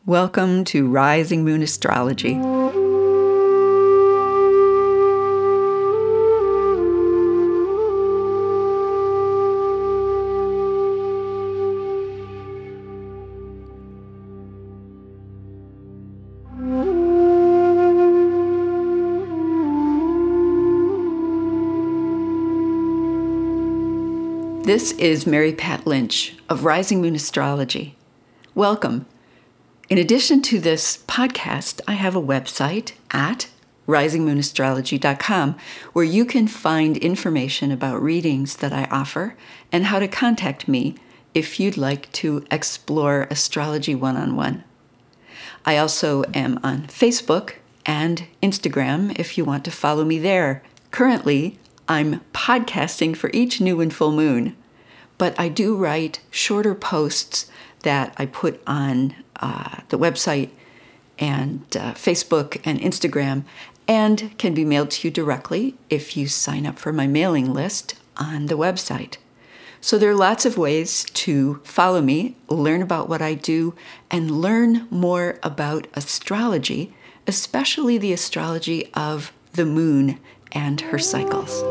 Welcome to Rising Moon Astrology. This is Mary Pat Lynch of Rising Moon Astrology. Welcome. In addition to this podcast, I have a website at risingmoonastrology.com where you can find information about readings that I offer and how to contact me if you'd like to explore astrology one-on-one. I also am on Facebook and Instagram if you want to follow me there. Currently, I'm podcasting for each new and full moon, but I do write shorter posts that I put on the website and Facebook and Instagram, and can be mailed to you directly if you sign up for my mailing list on the website. So there are lots of ways to follow me, learn about what I do, and learn more about astrology, especially the astrology of the moon and her cycles.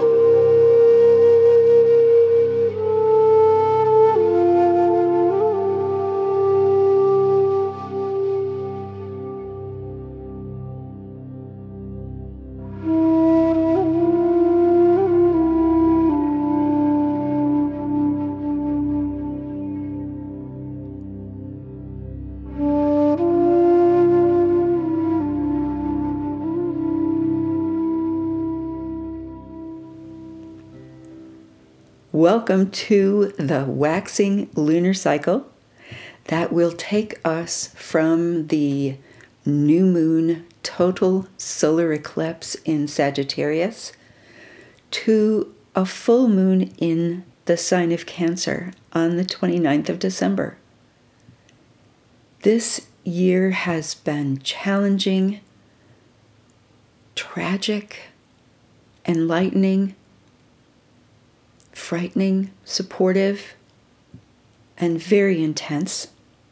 Welcome to the waxing lunar cycle that will take us from the new moon total solar eclipse in Sagittarius to a full moon in the sign of Cancer on the 29th of December. This year has been challenging, tragic, enlightening, frightening, supportive, and very intense.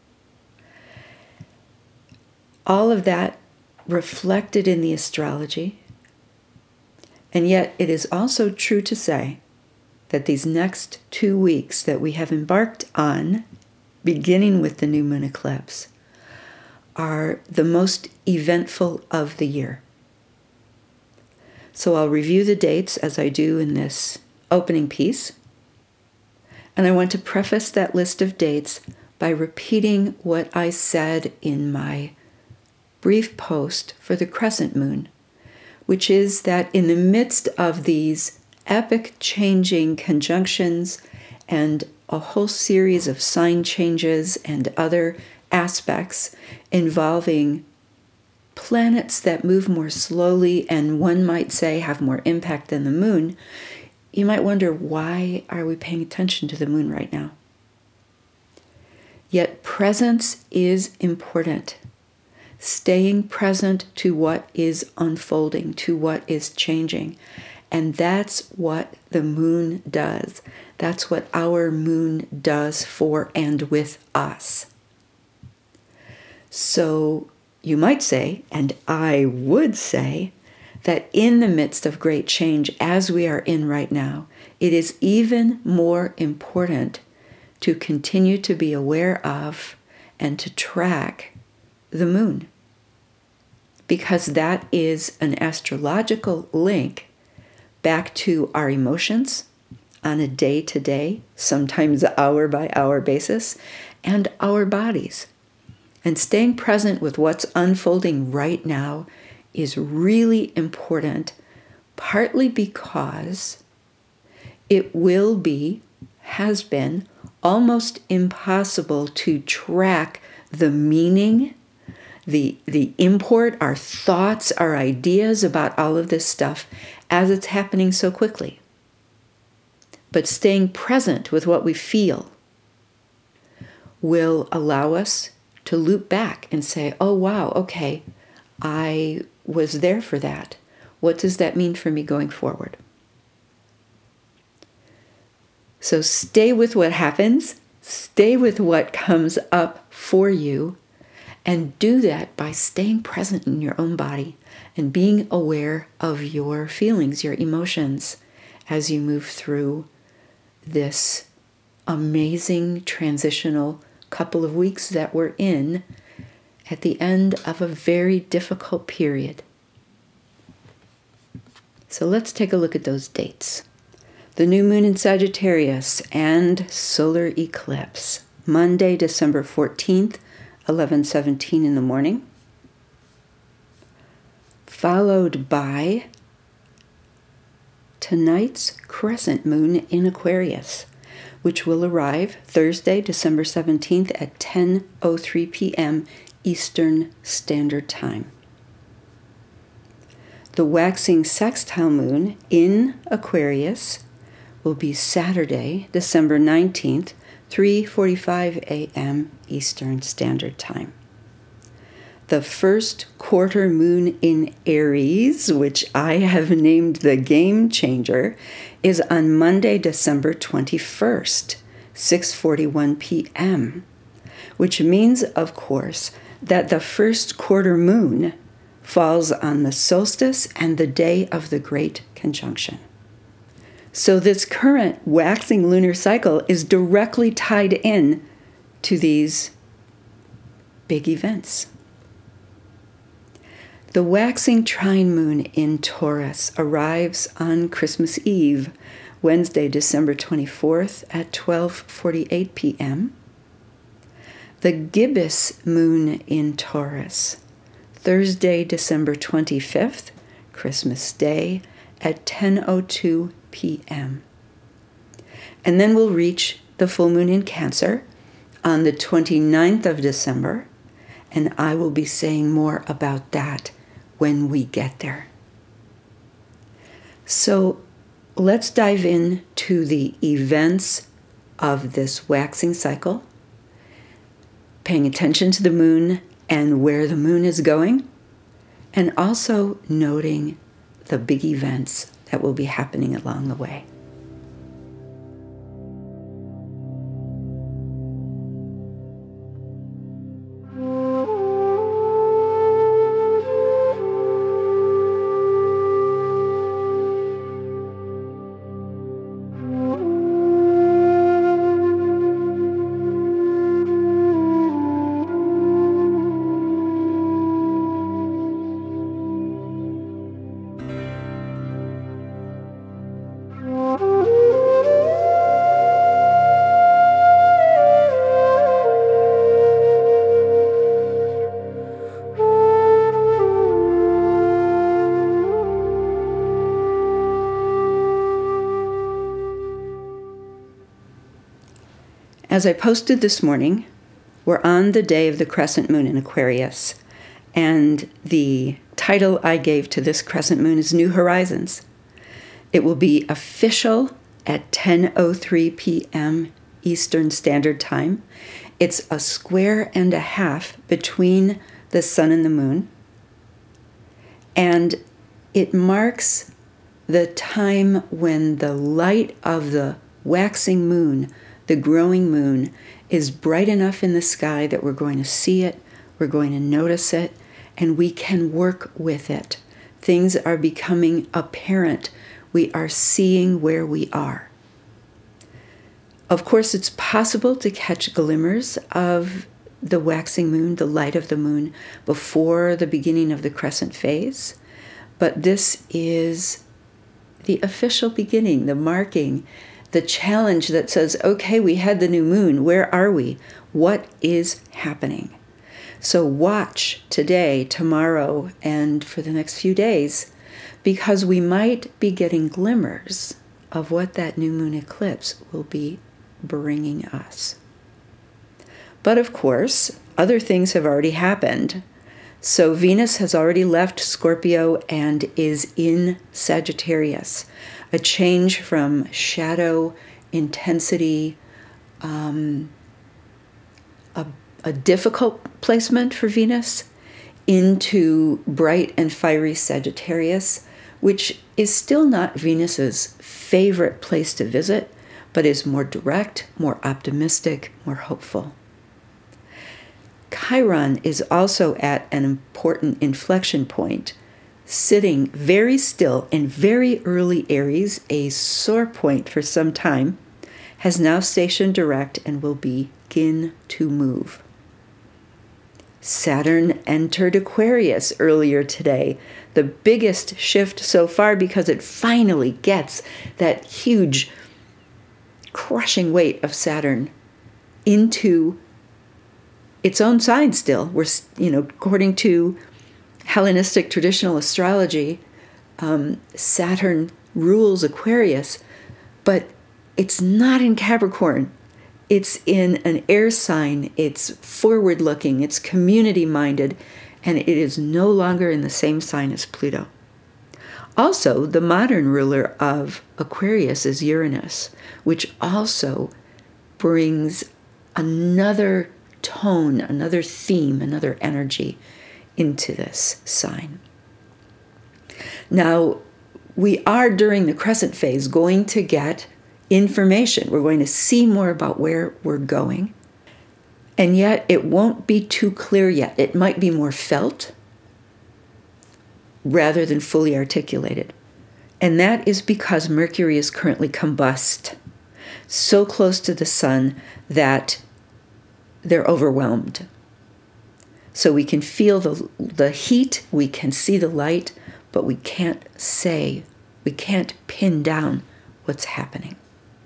All of that reflected in the astrology, and yet it is also true to say that these next 2 weeks that we have embarked on, beginning with the new moon eclipse, are the most eventful of the year. So I'll review the dates as I do in this opening piece, and I want to preface that list of dates by repeating what I said in my brief post for the crescent moon, which is that in the midst of these epic changing conjunctions and a whole series of sign changes and other aspects involving planets that move more slowly and one might say have more impact than the moon, you might wonder, why are we paying attention to the moon right now? Yet presence is important. Staying present to what is unfolding, to what is changing. And that's what the moon does. That's what our moon does for and with us. So you might say, and I would say, that in the midst of great change, as we are in right now, it is even more important to continue to be aware of and to track the moon, because that is an astrological link back to our emotions on a day-to-day, sometimes hour-by-hour basis, and our bodies. And staying present with what's unfolding right now is really important, partly because it has been almost impossible to track the meaning, the import, our thoughts, our ideas about all of this stuff as it's happening so quickly. But staying present with what we feel will allow us to loop back and say, oh wow, okay, I was there for that. What does that mean for me going forward? So stay with what happens, stay with what comes up for you, And do that by staying present in your own body and being aware of your feelings, your emotions, as you move through this amazing transitional couple of weeks that we're in at the end of a very difficult period. So let's take a look at those dates. The new moon in Sagittarius and solar eclipse, Monday, December 14th, 11:17 in the morning, followed by tonight's crescent moon in Aquarius, which will arrive Thursday, December 17th at 10:03 p.m. Eastern Standard Time. The waxing sextile moon in Aquarius will be Saturday, December 19th, 3:45 a.m. Eastern Standard Time. The first quarter moon in Aries, which I have named the Game Changer, is on Monday, December 21st, 6:41 p.m., which means, of course, that the first quarter moon falls on the solstice and the day of the Great Conjunction. So this current waxing lunar cycle is directly tied in to these big events. The waxing trine moon in Taurus arrives on Christmas Eve, Wednesday, December 24th at 12:48 p.m. The gibbous moon in Taurus, Thursday, December 25th, Christmas Day at 10:02 p.m. And then we'll reach the full moon in Cancer on the 29th of December, and I will be saying more about that when we get there. So let's dive into the events of this waxing cycle, paying attention to the moon and where the moon is going, and also noting the big events that will be happening along the way. As I posted this morning, we're on the day of the crescent moon in Aquarius, and the title I gave to this crescent moon is New Horizons. It will be official at 10:03 p.m. Eastern Standard Time. It's a square and a half between the sun and the moon, and it marks the time when the light of the waxing moon, the growing moon, is bright enough in the sky that we're going to see it, we're going to notice it, and we can work with it. Things are becoming apparent. We are seeing where we are. Of course, it's possible to catch glimmers of the waxing moon, the light of the moon, before the beginning of the crescent phase, but this is the official beginning, the marking, the challenge that says, okay, we had the new moon. Where are we? What is happening? So watch today, tomorrow, and for the next few days, because we might be getting glimmers of what that new moon eclipse will be bringing us. But of course, other things have already happened. So Venus has already left Scorpio and is in Sagittarius. A change from shadow, intensity, a difficult placement for Venus, into bright and fiery Sagittarius, which is still not Venus's favorite place to visit, but is more direct, more optimistic, more hopeful. Chiron is also at an important inflection point, sitting very still in very early Aries, a sore point for some time, has now stationed direct and will begin to move. Saturn entered Aquarius earlier today, the biggest shift so far because it finally gets that huge crushing weight of Saturn into its own sign still. We're, according to Hellenistic traditional astrology, Saturn rules Aquarius, but it's not in Capricorn. It's in an air sign. It's forward-looking. It's community-minded, and it is no longer in the same sign as Pluto. Also, the modern ruler of Aquarius is Uranus, which also brings another tone, another theme, another energy into this sign. Now, we are during the crescent phase going to get information. We're going to see more about where we're going. And yet it won't be too clear yet. It might be more felt rather than fully articulated. And that is because Mercury is currently combust, so close to the sun that they're overwhelmed. So we can feel the heat, we can see the light, but we can't pin down what's happening.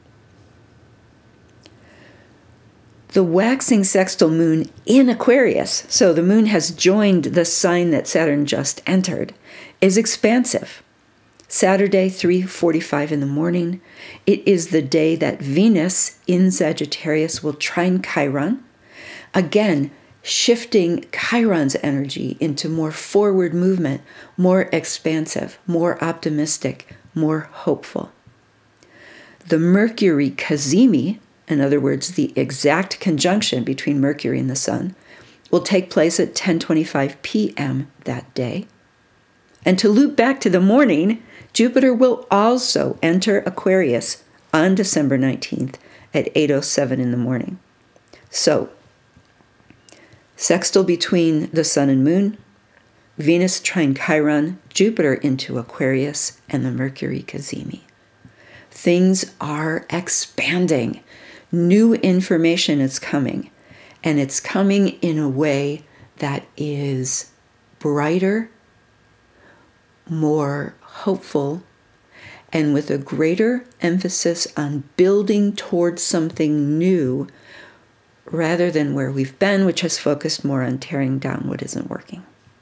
The waxing sextile moon in Aquarius, so the moon has joined the sign that Saturn just entered, is expansive. Saturday, 3:45 in the morning. It is the day that Venus in Sagittarius will trine Chiron. Again, shifting Chiron's energy into more forward movement, more expansive, more optimistic, more hopeful. The Mercury cazimi, in other words, the exact conjunction between Mercury and the Sun, will take place at 10:25 p.m. that day. And to loop back to the morning, Jupiter will also enter Aquarius on December 19th at 8:07 in the morning. So, sextile between the Sun and Moon, Venus trine Chiron, Jupiter into Aquarius, and the Mercury cazimi. Things are expanding. New information is coming, and it's coming in a way that is brighter, more hopeful, and with a greater emphasis on building towards something new rather than where we've been, which has focused more on tearing down what isn't working.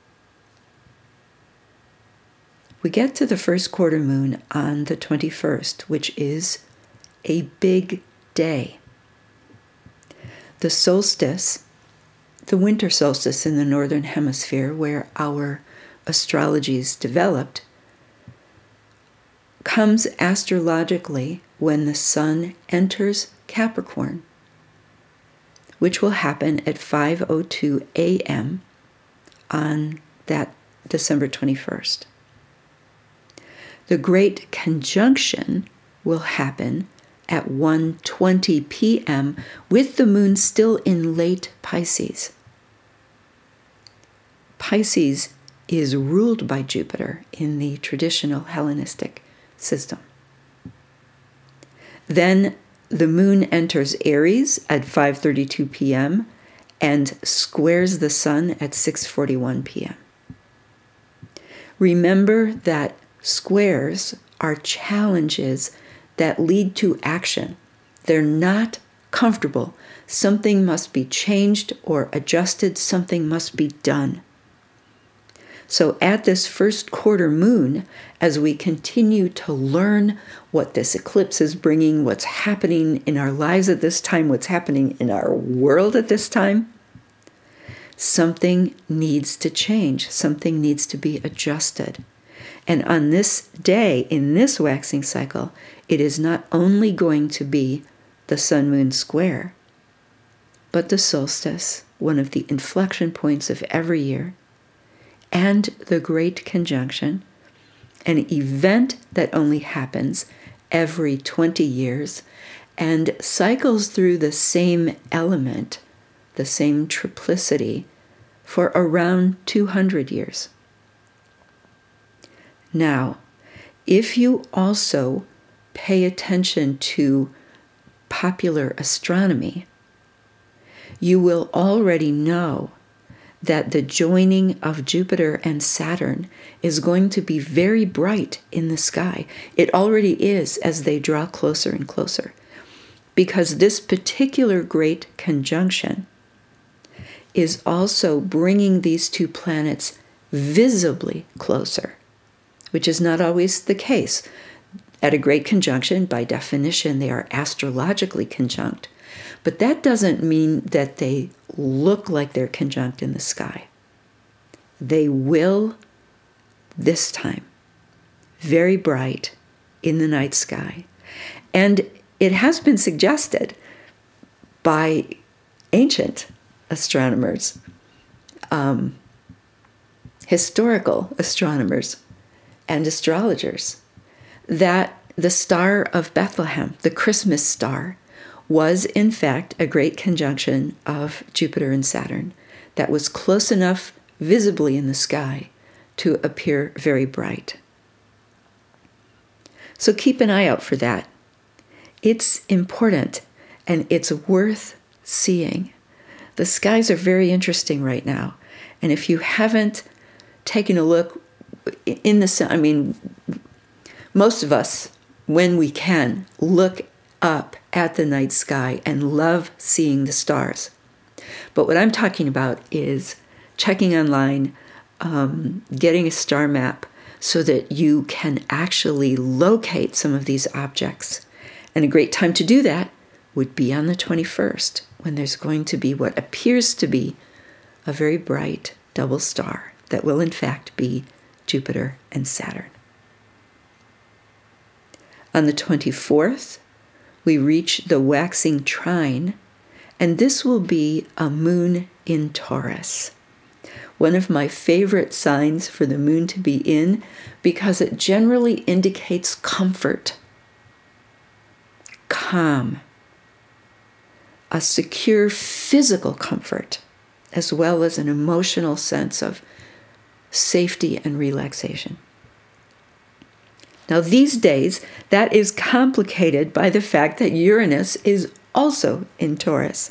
We get to the first quarter moon on the 21st, which is a big day. The solstice, the winter solstice in the northern hemisphere, where our astrology is developed, comes astrologically when the sun enters Capricorn, which will happen at 5:02 a.m. on that December 21st. The Great Conjunction will happen at 1:20 p.m. with the moon still in late Pisces. Pisces is ruled by Jupiter in the traditional Hellenistic system. Then the moon enters Aries at 5:32 p.m. and squares the sun at 6:41 p.m. Remember that squares are challenges that lead to action. They're not comfortable. Something must be changed or adjusted. Something must be done. So at this first quarter moon, as we continue to learn what this eclipse is bringing, what's happening in our lives at this time, what's happening in our world at this time, something needs to change. Something needs to be adjusted. And on this day, in this waxing cycle, it is not only going to be the sun-moon square, but the solstice, one of the inflection points of every year, and the Great Conjunction, an event that only happens every 20 years and cycles through the same element the same triplicity for around 200 years. Now, if you also pay attention to popular astronomy, you will already know that the joining of Jupiter and Saturn is going to be very bright in the sky. It already is as they draw closer and closer, because this particular great conjunction is also bringing these two planets visibly closer, which is not always the case. At a great conjunction, by definition, they are astrologically conjunct. But that doesn't mean that they look like they're conjunct in the sky. They will, this time, very bright in the night sky. And it has been suggested by ancient astronomers, historical astronomers, and astrologers, that the Star of Bethlehem, the Christmas star, was in fact a great conjunction of Jupiter and Saturn that was close enough visibly in the sky to appear very bright. So keep an eye out for that. It's important and it's worth seeing. The skies are very interesting right now. And if you haven't taken a look in the sun, most of us, when we can, look up at the night sky and love seeing the stars. But what I'm talking about is checking online, getting a star map so that you can actually locate some of these objects. And a great time to do that would be on the 21st, when there's going to be what appears to be a very bright double star that will in fact be Jupiter and Saturn. On the 24th, we reach the waxing trine, and this will be a moon in Taurus. One of my favorite signs for the moon to be in, because it generally indicates comfort, calm, a secure physical comfort, as well as an emotional sense of safety and relaxation. Now, these days, that is complicated by the fact that Uranus is also in Taurus.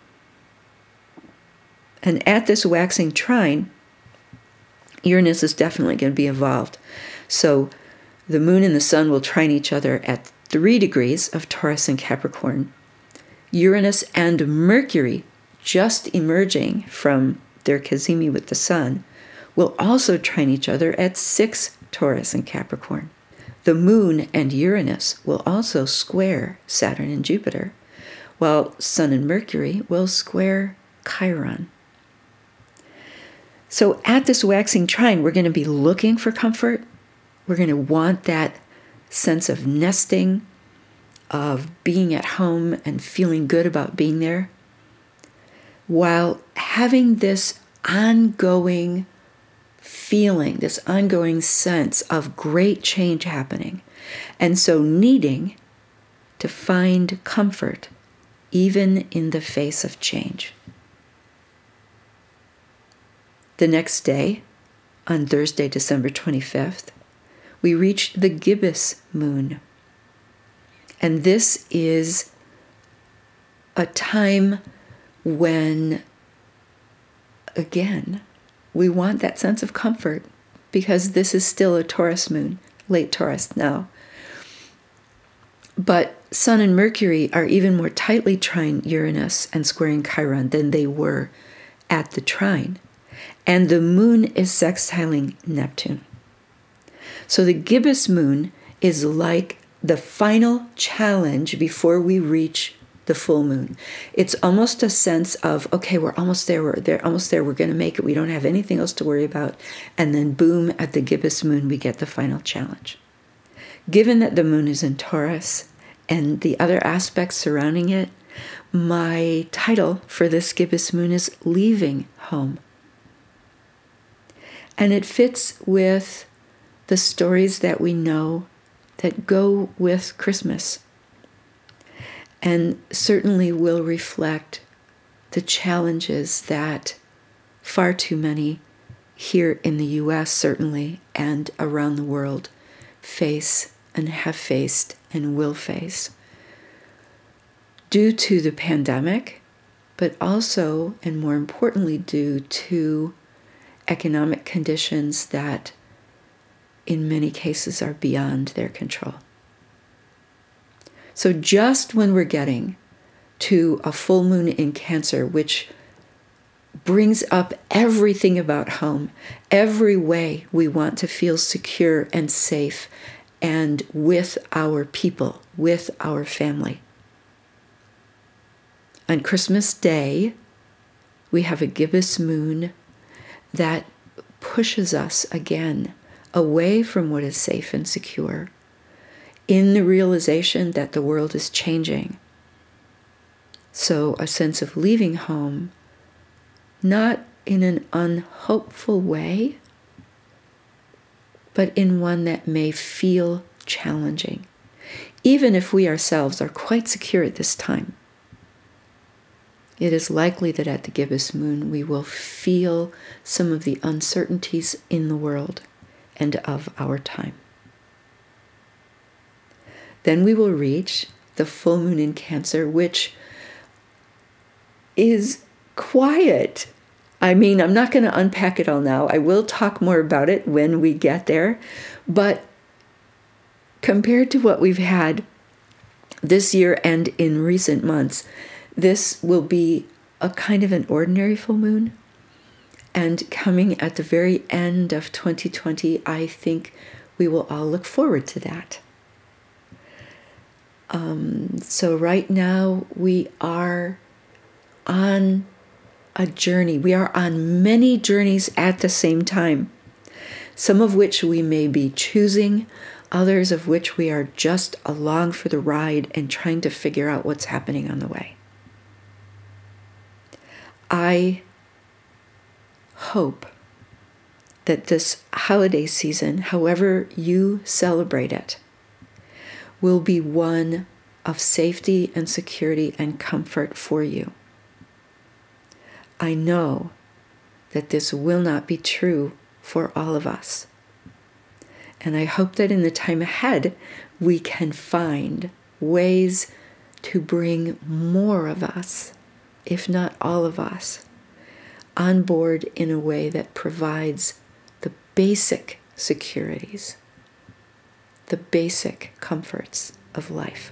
And at this waxing trine, Uranus is definitely going to be involved. So the moon and the sun will trine each other at 3 degrees of Taurus and Capricorn. Uranus and Mercury, just emerging from their cazimi with the sun, will also trine each other at 6 Taurus and Capricorn. The moon and Uranus will also square Saturn and Jupiter, while Sun and Mercury will square Chiron. So at this waxing trine, we're going to be looking for comfort. We're going to want that sense of nesting, of being at home and feeling good about being there, while having this ongoing feeling, this ongoing sense of great change happening, and so needing to find comfort even in the face of change. The next day, on Thursday, December 25th, we reach the gibbous moon. And this is a time when, again, we want that sense of comfort, because this is still a Taurus moon, late Taurus now. But Sun and Mercury are even more tightly trine Uranus and squaring Chiron than they were at the trine. And the moon is sextiling Neptune. So the gibbous moon is like the final challenge before we reach the full moon. It's almost a sense of, okay, we're almost there, we're going to make it, we don't have anything else to worry about. And then boom, at the gibbous moon, we get the final challenge. Given that the moon is in Taurus and the other aspects surrounding it, my title for this gibbous moon is Leaving Home. And it fits with the stories that we know that go with Christmas, and certainly will reflect the challenges that far too many here in the US certainly and around the world face and have faced and will face due to the pandemic, but also, and more importantly, due to economic conditions that in many cases are beyond their control. So just when we're getting to a full moon in Cancer, which brings up everything about home, every way we want to feel secure and safe and with our people, with our family. On Christmas Day, we have a gibbous moon that pushes us again away from what is safe and secure in the realization that the world is changing. So a sense of leaving home, not in an unhopeful way, but in one that may feel challenging, even if we ourselves are quite secure at this time. It is likely that at the gibbous moon we will feel some of the uncertainties in the world and of our time. Then we will reach the full moon in Cancer, which is quiet. I mean, I'm not going to unpack it all now. I will talk more about it when we get there. But compared to what we've had this year and in recent months, this will be a kind of an ordinary full moon. And coming at the very end of 2020, I think we will all look forward to that. So right now we are on a journey. We are on many journeys at the same time, some of which we may be choosing, others of which we are just along for the ride and trying to figure out what's happening on the way. I hope that this holiday season, however you celebrate it, will be one of safety and security and comfort for you. I know that this will not be true for all of us. And I hope that in the time ahead, we can find ways to bring more of us, if not all of us, on board in a way that provides the basic securities, the basic comforts of life.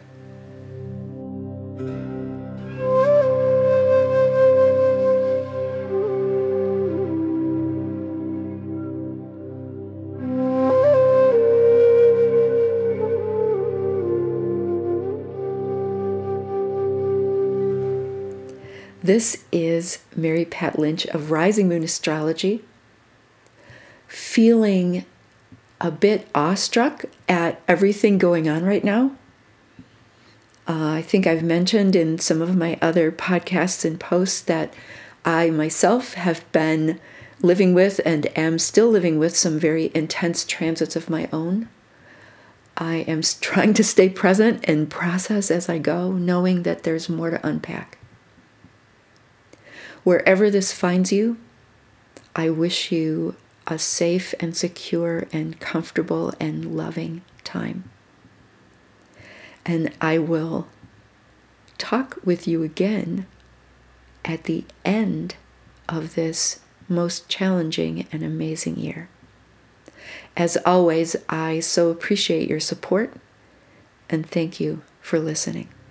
This is Mary Pat Lynch of Rising Moon Astrology, feeling a bit awestruck at everything going on right now. I think I've mentioned in some of my other podcasts and posts that I myself have been living with and am still living with some very intense transits of my own. I am trying to stay present and process as I go, knowing that there's more to unpack. Wherever this finds you, I wish you a safe and secure and comfortable and loving time. And I will talk with you again at the end of this most challenging and amazing year. As always, I so appreciate your support and thank you for listening.